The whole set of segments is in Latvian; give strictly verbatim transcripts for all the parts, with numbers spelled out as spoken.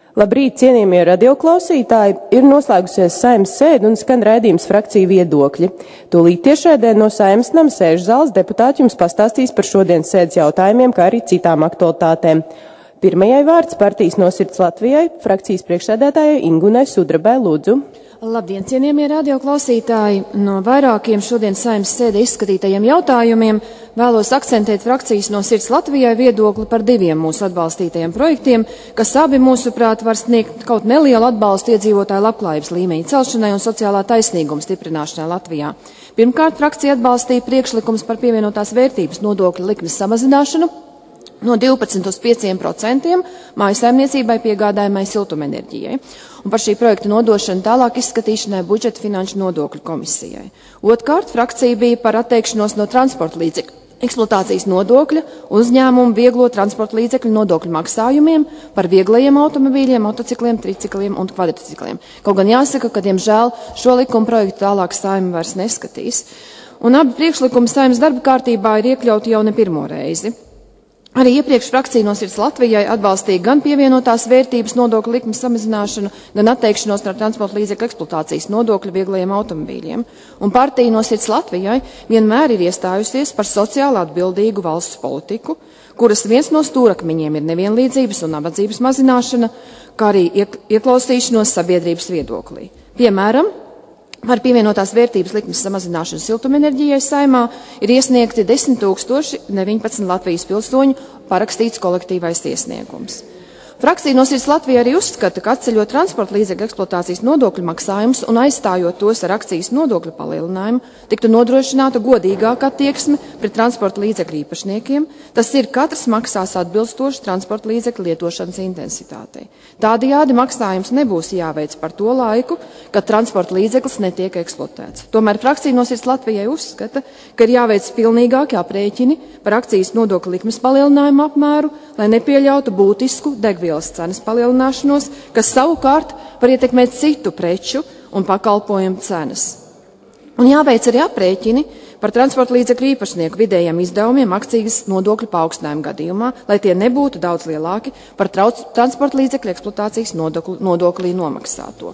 Labrīt, cienījamie radioklausītāji! Ir noslēgusies Saeimas sēde un skan raidījums Frakciju viedokļi. Tūlīt tiešraidē no Saeimas nama sēžu zāles deputāti jums pastāstīs par šodienas sēdes jautājumiem, kā arī citām aktualitātēm. Pirmajai vārds partijas No sirds Latvijai, frakcijas priekšsēdētājai Ingunai Sudrabai, lūdzu. Labdien, cienījamie radioklausītāji! No vairākiem šodien Saeimas sēdē izskatītajiem jautājumiem vēlos akcentēt frakcijas No sirds Latvijai viedokli par diviem mūsu atbalstītajiem projektiem, kas abi mūsuprāt var sniegt kaut nelielu atbalstu iedzīvotāju labklājības līmeņa celšanai un sociālā taisnīguma stiprināšanai Latvijā. Pirmkārt, frakcija atbalstīja priekšlikums par pievienotās vērtības nodokļa likmes samazināšanu no divpadsmit uz pieciem procentiem mājsaimniecībai piegādājamai siltumenerģijai un par šī projekta nodošanu tālāk izskatīšanai budžeta finanšu nodokļu komisijai. Otkārt, frakcija bija par atteikšanos no transporta līdzekļu eksploatācijas nodokļa uzņēmumu vieglo transporta līdzekļu nodokļu maksājumiem par vieglajiem automobīļiem, motocikliem, tricikliem un kvadricikliem. Kaut gan jāsaka, ka, diemžēl, šo likuma projektu tālāk Saeima vairs neskatīs. Un abi priekšlikumi Saeimas darba kārtībā ir iekļauti jau ne pirmo reizi. Arī iepriekš frakcija No sirds Latvijai atbalstīja gan pievienotās vērtības nodokļu likmes samazināšanu, gan atteikšanos no transporta līdzekļu eksploatācijas nodokļa vieglajiem automobīļiem. Un partija No sirds Latvijai vienmēr ir iestājusies par sociāli atbildīgu valsts politiku, kuras viens no stūrakmeņiem ir nevienlīdzības un nabadzības mazināšana, kā arī ieklausīšanos sabiedrības viedoklī. Piemēram, par pievienotās vērtības likmes samazināšanu siltumenerģijai Saeimā ir iesniegti desmit tūkstoši deviņpadsmit Latvijas pilsoņu parakstīts kolektīvais iesniegums. Frakcija No sirds Latvijai arī uzskata, ka atceļot transporta līdzekļu eksploatācijas nodokļu maksājumus un aizstājot tos ar akcijas nodokļu palielinājumu, tiktu nodrošināta godīgāka attieksme pret transporta līdzekļu īpašniekiem, tas ir katrs maksās atbilstoši transporta līdzekļu lietošanas intensitātei. Tādējādi maksājums nebūs jāveic par to laiku, kad transporta līdzeklis netiek eksploatēts. Tomēr frakcija No sirds Latvijai uzskata, ka ir jāveic pilnīgāki aprēķini par akcijas nodokļu likmes palielinājumu apmēru, lai nepieļautu būtisku degvielas cenas palielināšanos, kas savukārt var ietekmēt citu preču un pakalpojumu cenas. Un jāveic arī aprēķini par transporta līdzekļu īpašnieku vidējiem izdevumiem akcijas nodokļu paaugstinājumu gadījumā, lai tie nebūtu daudz lielāki par trauc, transporta līdzekļu eksploatācijas nodokli, nodoklī nomaksāto.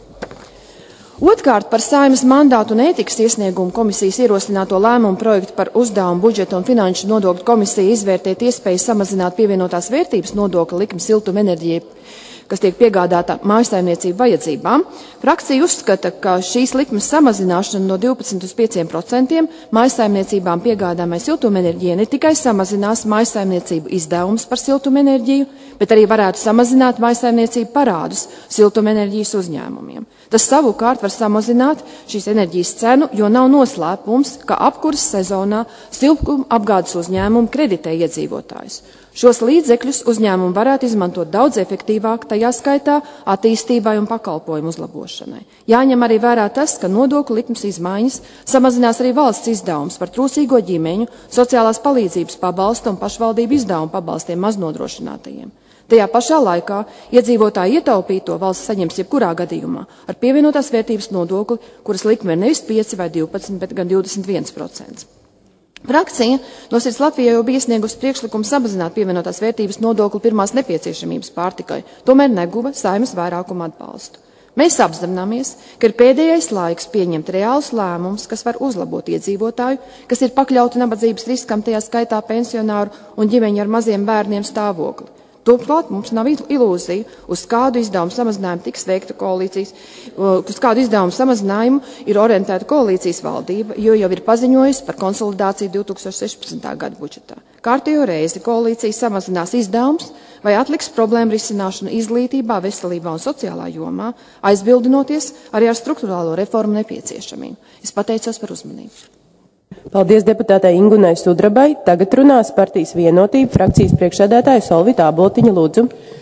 Otkārt, par Saeimas mandātu un ētikas iesniegumu komisijas ierosināto lēmumu projektu par uzdevumu budžeta un finanšu nodokļu komisiju izvērtēt iespēju samazināt pievienotās vērtības nodokļa likmi siltumenerģijai, kas tiek piegādāta mājsaimniecību vajadzībām. Frakcija uzskata, ka šīs likmes samazināšana no divpadsmit uz pieciem procentiem mājsaimniecībām piegādājamai siltumenerģijai ne tikai samazinās mājsaimniecību izdevumus par siltumenerģiju, bet arī varētu samazināt mājsaimniecību parādus siltumenerģijas uzņēmumiem. Tas savukārt var samazināt šīs enerģijas cenu, jo nav noslēpums, ka apkuras sezonā siltuma apgādes uzņēmumi kreditē iedzīvotājus. Šos līdzekļus uzņēmumi varētu izmantot daudz efektīvāk, tajā skaitā attīstībai un pakalpojumu uzlabošanai. Jāņem arī vērā tas, ka nodokļu likmes izmaiņas samazinās arī valsts izdevumus par trūcīgo ģimeņu, sociālās palīdzības pabalstu un pašvaldību izdevumu pabalstiem maznodrošinātajiem. Tajā pašā laikā iedzīvotāji ietaupīto valsts saņems jebkurā gadījumā ar pievienotās vērtības nodokli, kuras likme ir nevis pieci vai divpadsmit, bet gan divdesmit viens procents. Frakcija No sirds Latvijai jau bija iesniegusi priekšlikumu samazināt pievienotās vērtības nodokli pirmās nepieciešamības pārtikai, tomēr neguva Saeimas vairākumu atbalstu. Mēs apzināmies, ka ir pēdējais laiks pieņemt reālus lēmumus, kas var uzlabot iedzīvotāju, kas ir pakļauti nabadzības riskam, tajā skaitā pensionāru un ģimeņu ar maziem bērniem stāvokli. Turklāt mums nav ilūzija, uz kādu izdevumu samazinājumu tiks veikta koalīcijas, uz kādu izdevumu samazinājumu ir orientēta koalīcijas valdība, jo jau ir paziņojusi par konsolidāciju divtūkstoš sešpadsmitā gada budžetā. Kārtējo reizi koalīcija samazinās izdevumus vai atliks problēmu risināšanu izglītībā, veselībā un sociālā jomā, aizbildinoties arī ar struktūrālo reformu nepieciešamību. Es pateicos par uzmanību. Paldies deputātai Ingunai Sudrabai. Tagad runās partijas Vienotība frakcijas priekšsēdētāja Solvita Āboltiņa, lūdzu.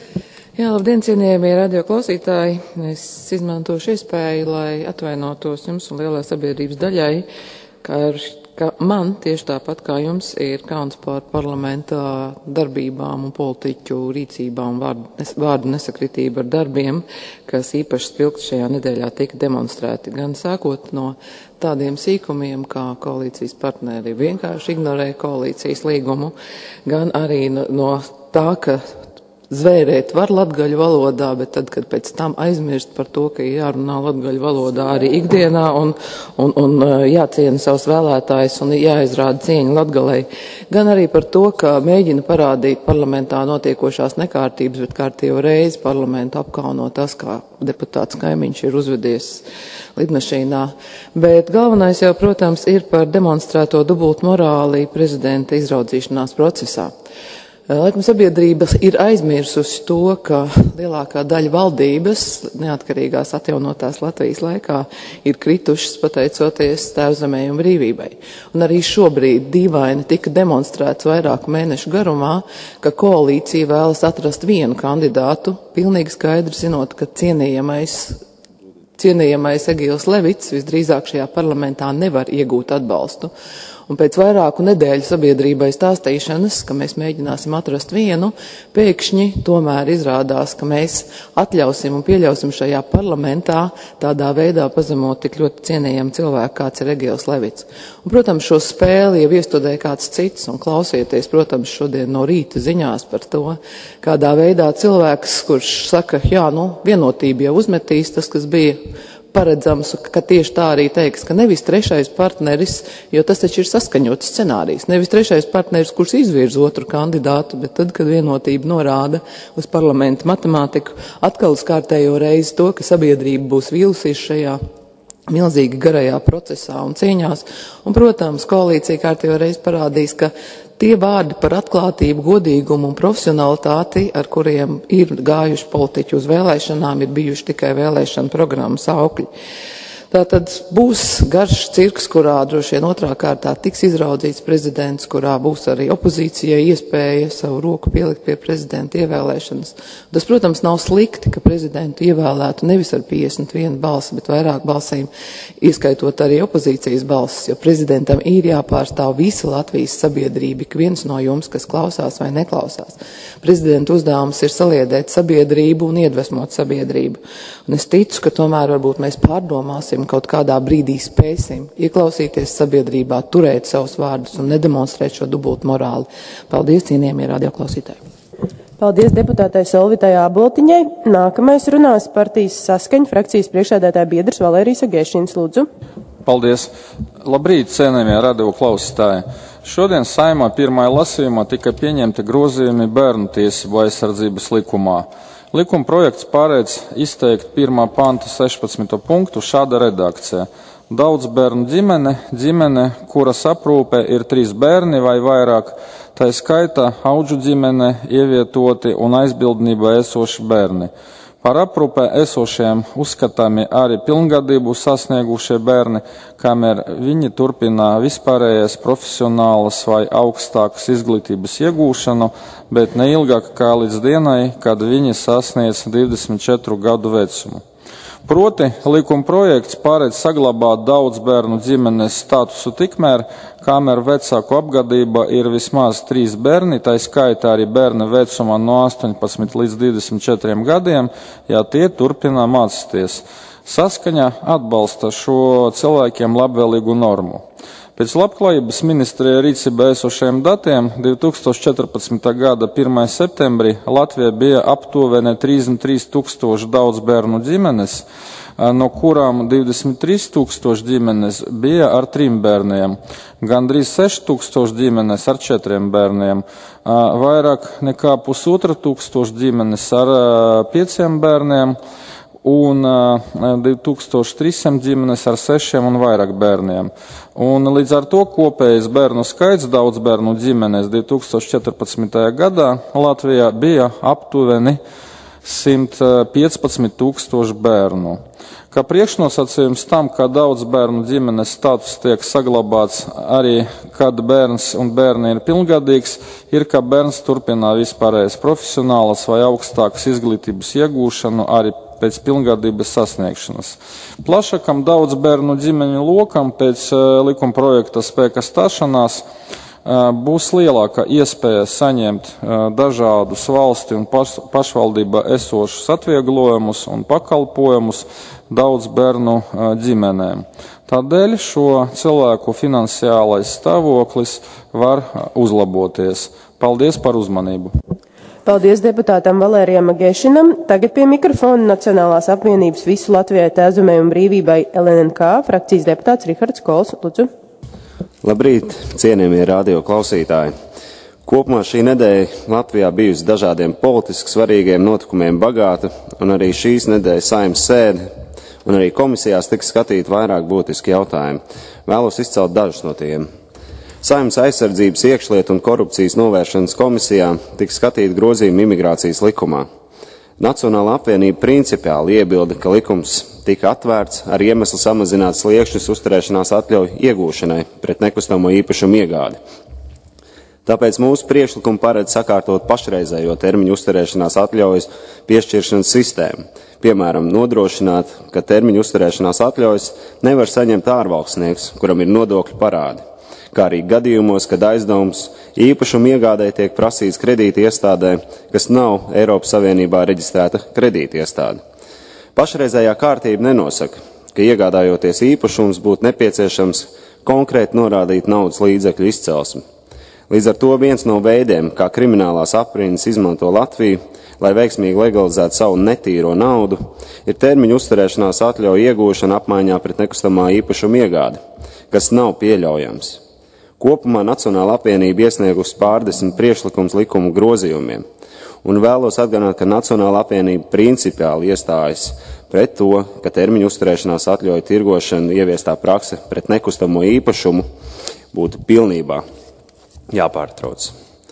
Jā, labdien, cienījamie radioklausītāji. Es izmantošu iespēju, lai atvainotos jums un lielai sabiedrības daļai, ka, ka man tieši tāpat kā jums ir kauns par parlamentā darbībām un politiķu rīcībām, vārdu, nes, vārdu nesakritību ar darbiem, kas īpaši spilgti šajā nedēļā tika demonstrēti, gan sākot no tādiem sīkumiem, kā koalīcijas partneri vienkārši ignorē koalīcijas līgumu, gan arī no, no tā, ka zvērēt var latgaļu valodā, bet tad, kad pēc tam aizmirst par to, ka jārunā latgaļu valodā arī ikdienā un, un, un jāciena savus vēlētājus un jāizrāda cieņa latgalei, gan arī par to, ka mēģina parādīt parlamentā notiekošās nekārtības, bet kārtīgo reizi parlamentu apkauno tas, kā deputāts Kaimiņš ir uzvedies lidmašīnā. Bet galvenais jau, protams, ir par demonstrēto dubult morāli prezidenta izraudzīšanās procesā. Laikam sabiedrība ir aizmirsusi to, ka lielākā daļa valdības neatkarīgās atjaunotās Latvijas laikā ir kritušas pateicoties Tēvzemei un brīvībai. Un arī šobrīd dīvaini tika demonstrēts vairāku mēnešu garumā, ka koalīcija vēlas atrast vienu kandidātu, pilnīgi skaidri zinot, ka cienījamais, cienījamais Egils Levits visdrīzāk šajā parlamentā nevar iegūt atbalstu. Un pēc vairāku nedēļu sabiedrībai stāstīšanas, ka mēs mēģināsim atrast vienu, pēkšņi tomēr izrādās, ka mēs atļausim un pieļausim šajā parlamentā tādā veidā pazemot tik ļoti cienījamu cilvēku, kāds ir Egils Levits. Un, protams, šo spēli jau iestudēja kāds cits, un klausieties, protams, šodien no rīta ziņās par to, kādā veidā cilvēks, kurš saka, jā, nu, vienotība jau uzmetīs, tas, kas bija paredzams, ka tieši tā arī teiks, ka nevis trešais partneris, jo tas taču ir saskaņots scenārijs, nevis trešais partneris, kurš izvirz otru kandidātu, bet tad, kad vienotība norāda uz parlamentu matemātiku, atkal uz kārtējo reizi to, ka sabiedrība būs vīlusies šajā milzīgi garajā procesā un cīņās. Un, protams, koalīcija kārtējo reizi parādīs, ka tie vārdi par atklātību, godīgumu un profesionalitāti, ar kuriem ir gājuši politiķi uz vēlēšanām, ir bijuši tikai vēlēšana programmas aukļi. Tātad būs garš cirks, kurā droši vien otrā kārtā tiks izraudzīts prezidents, kurā būs arī opozīcijai iespēja savu roku pielikt pie prezidenta ievēlēšanas. Tas, protams, nav slikti, ka prezidentu ievēlētu nevis ar piecdesmit vienu balsi, bet vairāk balsīm, ieskaitot arī opozīcijas balsis, jo prezidentam ir jāpārstāv visa Latvijas sabiedrība, ik viens no jums, kas klausās vai neklausās. Prezidenta uzdevums ir saliedēt sabiedrību un iedvesmot sabiedrību. Un es ticu, ka tomēr varbūt mēs pārdomāsim, kaut kādā brīdī spēsim ieklausīties sabiedrībā, turēt savus vārdus un nedemonstrēt šo dubultu morāli. Paldies, cienījamie radioklausītāji. Paldies deputātai Solvitai Āboltiņai. Nākamais runās partijas Saskaņa frakcijas priekšsēdētāja biedrs Valērijas Agēšins, lūdzu. Paldies. Labrīt, cienījamie radioklausītāji. Šodien Saeimā pirmajā lasījumā tika pieņemti grozījumi bērnu tiesību aizsardzības likumā. Likuma projekts pārēdz izteikt pirmā panta sešpadsmito punktu šāda redakcija. Daudz bērnu ģimene, ģimene, kuras aprūpē ir trīs bērni vai vairāk, tā skaitā audžu ģimene, ievietoti un aizbildnībā esoši bērni. Par aprūpē esošiem uzskatāmi arī pilngadību sasniegušie bērni, kamēr viņi turpina vispārējais profesionālas vai augstākas izglītības iegūšanu, bet ne ilgāk kā līdz dienai, kad viņi sasniedz divdesmit četru gadu vecumu. Proti, likuma projekts pārēdz saglabāt daudz bērnu ģimenes statusu tikmēr, kamēr vecāku apgadība ir vismaz trīs bērni, tā skaitā arī bērni vecumā no astoņpadsmit līdz divdesmit četriem gadiem, ja tie turpina mācīties. Saskaņa atbalsta šo cilvēkiem labvēlīgu normu. Pēc labklājības ministrija rīcībā esošiem datiem divi tūkstoši četrpadsmitā gada pirmajā septembrī Latvijā bija aptuveni trīsdesmit trīs tūkstoši daudz bērnu ģimenes, no kurām divdesmit trīs tūkstoši ģimenes bija ar trim bērniem, gandrīz seši tūkstoši ģimenes ar četriem bērniem, vairāk nekā pusotra tūkstoši ģimenes ar pieciem bērniem, un divi tūkstoši trīssimt ģimenes ar sešiem un vairāk bērniem. Un līdz ar to kopējais bērnu skaits daudz bērnu ģimenes divi tūkstoši četrpadsmitajā gadā Latvijā bija aptuveni simt piecpadsmit tūkstoši bērnu. Kā priekšnosacījums tam, ka daudz bērnu ģimenes status tiek saglabāts arī, kad bērns un bērni ir pilngadīgs, ir, ka bērns turpinā vispārējais profesionālas vai augstākas izglītības iegūšanu arī pēc pilngadības sasniegšanas. Plašākam daudz bērnu ģimeņu lokam pēc likuma projekta spēka stāšanās būs lielāka iespēja saņemt dažādus valsti un paš, pašvaldībā esošus atvieglojumus un pakalpojumus daudz bērnu ģimenēm. Tādēļ šo cilvēku finansiālais stāvoklis var uzlaboties. Paldies par uzmanību. Paldies deputātam Valērijam Magēšinam. Tagad pie mikrofona Nacionālās apvienības Visu Latvijai tēzumai un brīvībai L N N K frakcijas deputāts Rihards Kols. Lūdzu. Labrīt, cienījamie radio klausītāji. Kopumā šī nedēļa Latvijā bijusi dažādiem politiski svarīgiem notikumiem bagāta, un arī šīs nedēļas Saeimas sēde un arī komisijās tika skatīti vairāk būtiski jautājumi. Vēlos izcelt dažus no tiem. Saeimas aizsardzības, iekšlietu un korupcijas novēršanas komisijā tika skatīti grozījumi imigrācijas likumā. Nacionāla apvienība principiāli iebilda, ka likums tika atvērts ar iemeslu samazināt sliekšņus uzturēšanās atļauju iegūšanai pret nekustamo īpašumu iegādi. Tāpēc mūsu priekšlikumi paredz sakārtot pašreizējo termiņu uzturēšanās atļaujas piešķiršanas sistēmu. Piemēram, nodrošināt, ka termiņu uzturēšanās atļaujas nevar saņemt ārvalstnieks, kuram ir nodokļu parādi, kā arī gadījumos, kad aizdevums īpašumu iegādē tiek prasīts kredīti iestādē, kas nav Eiropas Savienībā reģistrēta kredīti iestāde. Pašreizējā kārtība nenosaka, ka iegādājoties īpašums būtu nepieciešams konkrēti norādīt naudas līdzekļu izcelsmi. Līdz ar to viens no veidiem, kā kriminālās aprindas izmanto Latviju, lai veiksmīgi legalizētu savu netīro naudu, ir termiņu uzturēšanās atļauju iegūšana apmaiņā pret nekustamā īpašuma iegādi, kas nav pieļaujams. Kopumā Nacionāla apvienība iesniegusi pārdesmit priekšlikums likumu grozījumiem, un vēlos atgādināt, ka Nacionāla apvienība principiāli iestājas pret to, ka termiņu uzturēšanās atļauju tirgošana ieviestā prakse pret nekustamo īpašumu būtu pilnībā jāpārtrauc.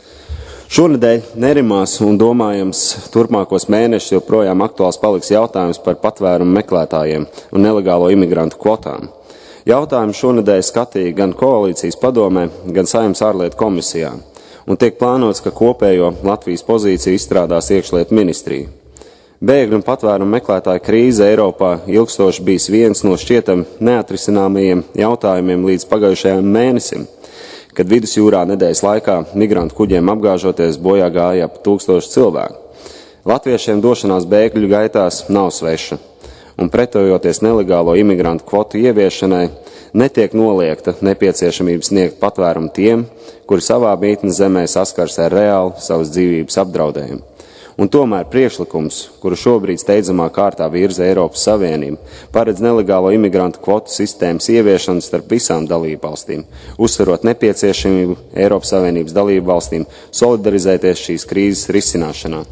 Šonedēļ nerimās un domājams turpmākos mēnešus joprojām aktuāls paliks jautājums par patvērumu meklētājiem un nelegālo imigrantu kvotām. Jautājumu šonedēļ skatīja gan koalīcijas padomē, gan Saeimas ārlietu komisijā, un tiek plānots, ka kopējo Latvijas pozīciju izstrādās iekšlietu ministrija. Bēgļu un patvērumu meklētāju krīze Eiropā ilgstoši bijis viens no šķietam neatrisināmajiem jautājumiem līdz pagājušajam mēnesim, kad vidusjūrā nedēļas laikā migrantu kuģiem apgāžoties bojā gāja ap tūkstoši cilvēku. Latviešiem došanās bēgļu gaitās nav sveša, un pretojoties nelegālo imigrantu kvotu ieviešanai, netiek noliegta nepieciešamība sniegt patvērumu tiem, kuri savā mītnes zemē saskars ar reāli savas dzīvības apdraudējumu. Un tomēr priekšlikums, kuru šobrīd steidzamā kārtā virza Eiropas Savienība, paredz nelegālo imigrantu kvotu sistēmas ieviešanu starp visām dalībvalstīm, uzsverot nepieciešamību Eiropas Savienības dalībvalstīm solidarizēties šīs krīzes risināšanā.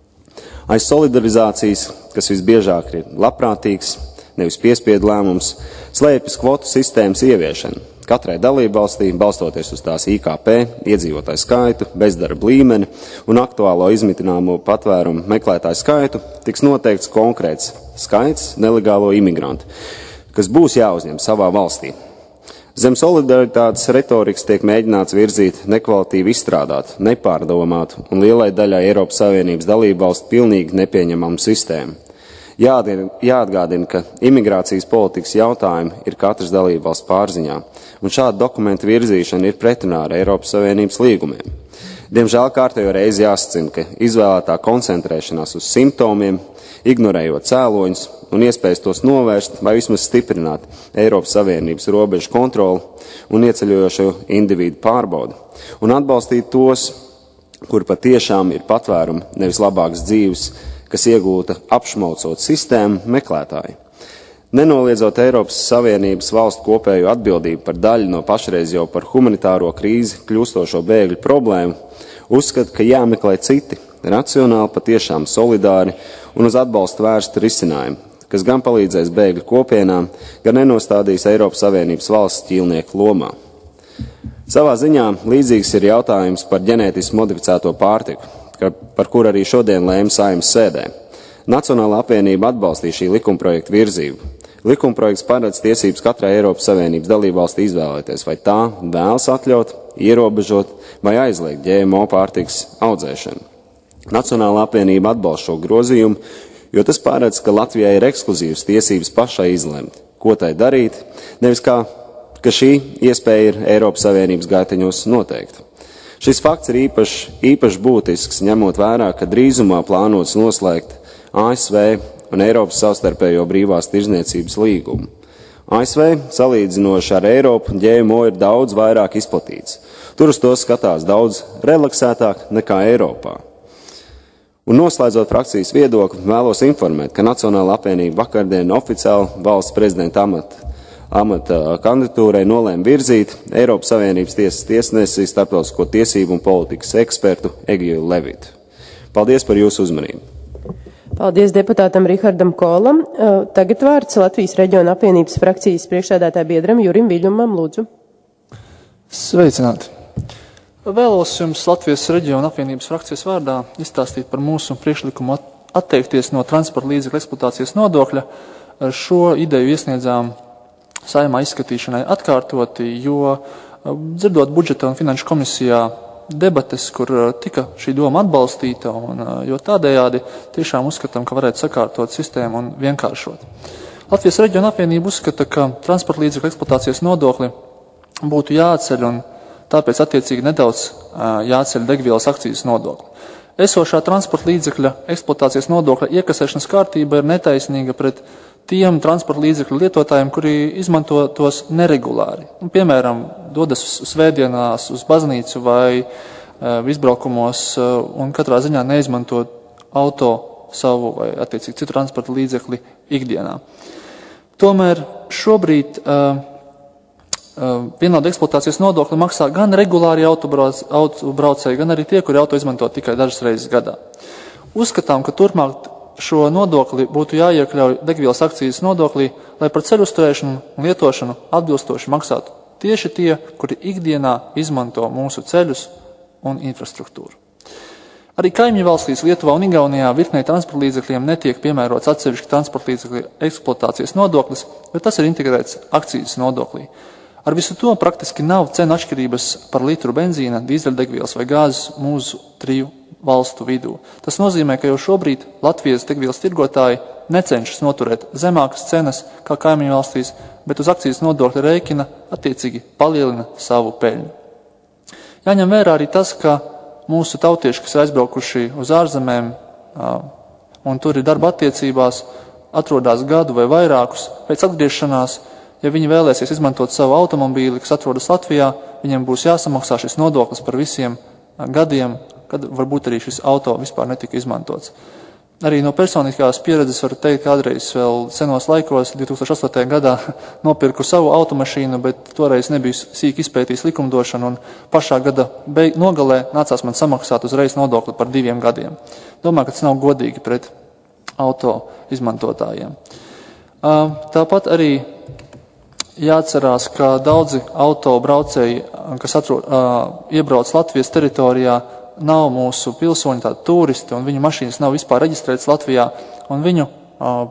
Aiz solidarizācijas, kas visbiežāk ir labprātīgs, nevis piespiedu lēmums, slēpjas kvotu sistēmas ieviešana. Katrai dalībvalstī, balstoties uz tās I K P, iedzīvotāju skaitu, bezdarba līmeni un aktuālo izmitināmo patvērumu meklētāju skaitu, tiks noteikts konkrēts skaits nelegālo imigrantu, kas būs jāuzņem savā valstī. Zem solidaritātes retorikas tiek mēģināts virzīt nekvalitīvi izstrādāt, nepārdomātu un lielai daļai Eiropas Savienības dalībvalstu pilnīgi nepieņemamu sistēmu. Jāatgādina, ka imigrācijas politikas jautājumi ir katras dalībvalsts pārziņā, un šāda dokumenta virzīšana ir pretrunā ar Eiropas Savienības līgumiem. Diemžēl kārtējo reizi jāsacina, ka izvēlētā koncentrēšanās uz simptomiem, ignorējot cēloņus un iespējas tos novērst vai vismaz stiprināt Eiropas Savienības robežu kontroli un ieceļojošo individu pārbaudu, un atbalstīt tos, kur patiešām ir patvērumi, nevis labākas dzīves, kas iegūta apšmaucot sistēmu meklētāji. Nenoliedzot Eiropas Savienības valstu kopējo atbildību par daļu no pašreiz jau par humanitāro krīzi kļūstošo bēgļu problēmu, uzskata, ka jāmeklē citi, racionāli, patiešām solidāri un uz atbalstu vērsti risinājumi, kas gan palīdzēs bēgļu kopienām, gan nenostādīs Eiropas Savienības valsts ķīlnieku lomā. Savā ziņā līdzīgs ir jautājums par ģenētiski modificēto pārtiku, par kur arī šodien lēma Saeimas sēdē. Nacionāla apvienība atbalstīja šī likumprojekta virzību. Likumprojekts paredz tiesības katrai Eiropas Savienības dalībvalstī izvēlēties, vai tā vēlas atļaut, ierobežot vai aizliegt G M O pārtikas audzēšanu. Nacionāla apvienība atbalsta šo grozījumu, jo tas paredz, ka Latvijai ir ekskluzīvas tiesības pašai izlemt, ko tai darīt, nevis kā, ka šī iespēja ir Eiropas Savienības gaiteņos noteikta. Šis fakts ir īpaši, īpaši būtisks, ņemot vērā, ka drīzumā plānots noslēgt A S V un Eiropas savstarpējo brīvās tirzniecības līgumu. A S V, salīdzinoši ar Eiropu, G M O ir daudz vairāk izplatīts. Tur uz to skatās daudz relaksētāk nekā Eiropā. Un noslēdzot frakcijas viedokli, vēlos informēt, ka Nacionāla apvienība vakardien oficiāli valsts prezidenta amata, amata kandidatūrai nolēma virzīt Eiropas Savienības tiesas tiesnesi starptautisko tiesību un politikas ekspertu Egiju Levitu. Paldies par jūsu uzmanību. Paldies deputātam Rihardam Kolam. Tagad vārds Latvijas reģiona apvienības frakcijas priekšsēdētāja biedram Jurim Viļņumam, lūdzu. Sveicināti! Vēlos jums Latvijas reģiona apvienības frakcijas vārdā izstāstīt par mūsu priekšlikumu atteikties no transporta līdzekļu eksploatācijas nodokļa. Šo ideju iesniedzām Saeimā izskatīšanai atkārtoti, jo dzirdot budžeta un finanšu komisijā debates, kur tika šī doma atbalstīta, un jo tādējādi tiešām uzskatām, ka varētu sakārtot sistēmu un vienkāršot. Latvijas reģiona apvienība uzskata, ka transporta līdzekļu eksploatācijas nodokli būtu jāatceļ un tāpēc attiecīgi nedaudz jāceļ degvielas akcijas nodokli. Esošā transporta līdzekļa eksploatācijas nodokļa iekasēšanas kārtība ir netaisnīga pret tiem transporta līdzekļu lietotājiem, kuri izmanto tos neregulāri. Un, piemēram, dodas svētdienās uz baznīcu vai izbraukumos un katrā ziņā neizmanto auto savu vai attiecīgi citu transporta līdzekli ikdienā. Tomēr šobrīd uh, vienādu eksploatācijas nodokli maksā gan regulāri autobraucēji, gan arī tie, kuri auto izmanto tikai dažas reizes gadā. Uzskatām, ka turpmāk šo nodokli būtu jāiekļauj degvielas akcijas nodoklī, lai par ceļu uzturēšanu un lietošanu atbilstoši maksātu tieši tie, kuri ikdienā izmanto mūsu ceļus un infrastruktūru. Arī kaimiņu valstīs Lietuvā un Igaunijā virknei transporta līdzekļiem netiek piemērots atsevišķi transporta līdzekļu eksploatācijas nodoklis, bet tas ir integrēts akcijas nodoklī. Ar visu to praktiski nav cenu atšķirības par litru benzīna, dīzeļdegvielas vai gāzes mūsu triju valstu vidū. Tas nozīmē, ka jau šobrīd Latvijas degvielas tirgotāji necenšas noturēt zemākas cenas kā kaimiņu valstīs, bet uz akcijas nodokļa rēķina attiecīgi palielina savu peļņu. Jāņem vērā arī tas, ka mūsu tautieši, kas ir aizbraukuši uz ārzemēm un tur ir darba attiecībās, atrodas gadu vai vairākus pēc atgriešanās. Ja viņi vēlēsies izmantot savu automobīli, kas atrodas Latvijā, viņiem būs jāsamaksā šis nodoklis par visiem gadiem, kad varbūt arī šis auto vispār netika izmantots. Arī no personiskās pieredzes varu teikt, ka kādreiz vēl senos laikos, divi tūkstoši astotajā gadā, nopirku savu automašīnu, bet toreiz nebiju sīk izpētījis likumdošanu, un pašā gada beig nogalē nācās man samaksāt uzreiz nodokli par diviem gadiem. Domāju, ka tas nav godīgi pret auto izmantotājiem. Tāpat arī jāatcerās, ka daudzi autobraucēji, kas atrod, uh, iebrauc Latvijas teritorijā, nav mūsu pilsoņi, tādi turisti, un viņu mašīnas nav vispār reģistrētas Latvijā, un viņu, uh,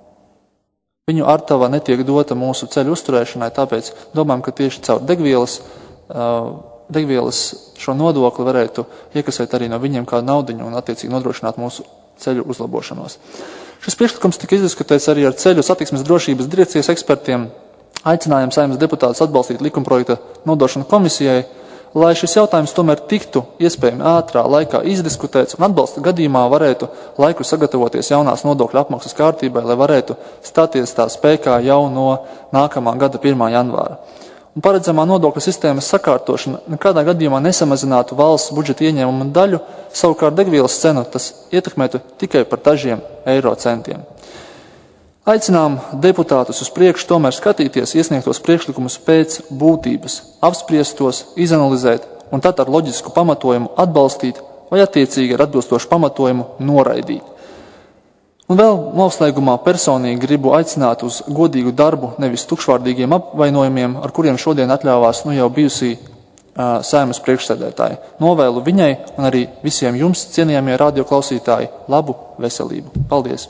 viņu artava netiek dota mūsu ceļu uzturēšanai, tāpēc domājam, ka tieši caur degvielas, uh, degvielas šo nodokli varētu iekasēt arī no viņiem kādu naudiņu un attiecīgi nodrošināt mūsu ceļu uzlabošanos. Šis priekšlikums tika izdiskutēts arī ar ceļu satiksmes drošības direkcijas ekspertiem. Aicinājām Saeimas deputātus atbalstīt likumprojekta nodošanu komisijai, lai šis jautājums tomēr tiktu iespējami ātrā laikā izdiskutēts un atbalsta gadījumā varētu laiku sagatavoties jaunās nodokļu apmaksas kārtībai, lai varētu stāties tā spēkā jau no nākamā gada pirmā janvāra. Un paredzamā nodokļu sistēmas sakārtošana nekādā gadījumā nesamazinātu valsts budžeta ieņēmumu daļu, savukārt degvielas cenu tas ietekmētu tikai par dažiem eiro centiem. Aicinām deputātus uz priekšu tomēr skatīties iesniegtos priekšlikumus pēc būtības, apspriestos, izanalizēt un tad ar loģisku pamatojumu atbalstīt vai attiecīgi ar atbilstošu pamatojumu noraidīt. Un vēl noslēgumā personīgi gribu aicināt uz godīgu darbu, nevis tukšvārdīgiem apvainojumiem, ar kuriem šodien atļāvās nu jau bijusī uh, Saeimas priekšsēdētāji. Novēlu viņai un arī visiem jums, cienījamie radioklausītāji, labu veselību. Paldies!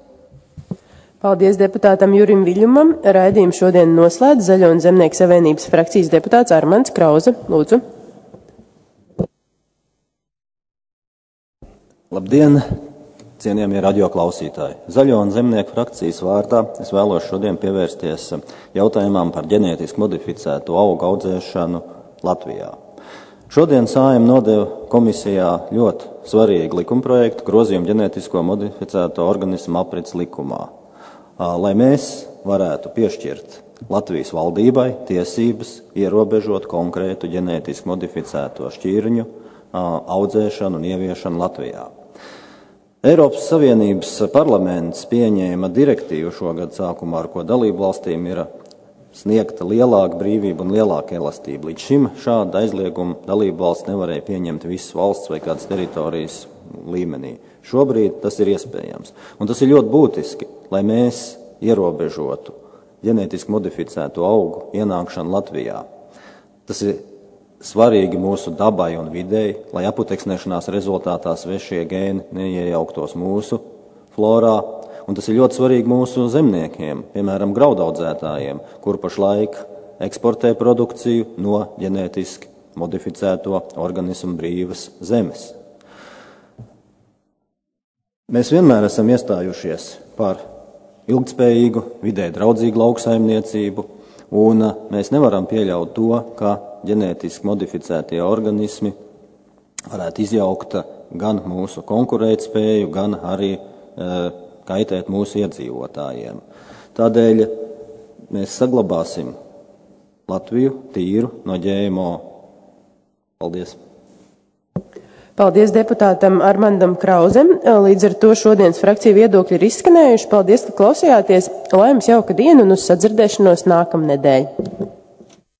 Paldies deputātam Jurim Viļņumam. Raidījumu šodien noslēdz Zaļo un Zemnieku savienības frakcijas deputāts Armands Krauze. Lūdzu. Labdien, cienījamie radioklausītāji. Zaļo un Zemnieku frakcijas vārdā es vēlos šodien pievērsties jautājumam par ģenētiski modificētu augu audzēšanu Latvijā. Šodien Saeima nodeva komisijā ļoti svarīgu likumprojektu grozījumu ģenētisko modificēto organismu aprits likumā, lai mēs varētu piešķirt Latvijas valdībai tiesības ierobežot konkrētu ģenētiski modificēto šķirņu audzēšanu un ieviešanu Latvijā. Eiropas Savienības parlaments pieņēma direktīvu šogad sākumā, ar ko dalību valstīm ir sniegta lielāka brīvība un lielāka elastība. Līdz šim šāda aizlieguma dalību valsts nevarēja pieņemt visas valsts vai kādas teritorijas līmenī. Šobrīd tas ir iespējams. Un tas ir ļoti būtiski, lai mēs ierobežotu ģenētiski modificētu augu ienākšanu Latvijā. Tas ir svarīgi mūsu dabai un videi, lai aputeksnēšanās rezultātā svešie gēni neiejauktos mūsu florā. Un tas ir ļoti svarīgi mūsu zemniekiem, piemēram, graudaudzētājiem, kur pašlaik eksportē produkciju no ģenētiski modificēto organismu brīvas zemes. Mēs vienmēr esam iestājušies par ilgtspējīgu, vidē draudzīgu lauksaimniecību, un mēs nevaram pieļaut to, ka ģenētiski modificētie organismi varētu izjaukt gan mūsu konkurētspēju, gan arī e, kaitēt mūsu iedzīvotājiem. Tādēļ mēs saglabāsim Latviju tīru no G M O. Paldies! Paldies deputātam Armandam Krauzem. Līdz ar to šodienas frakciju viedokļi ir izskanējuši. Paldies, ka klausījāties. Lai jums jauka diena un uz sadzirdēšanos nākamnedēļ.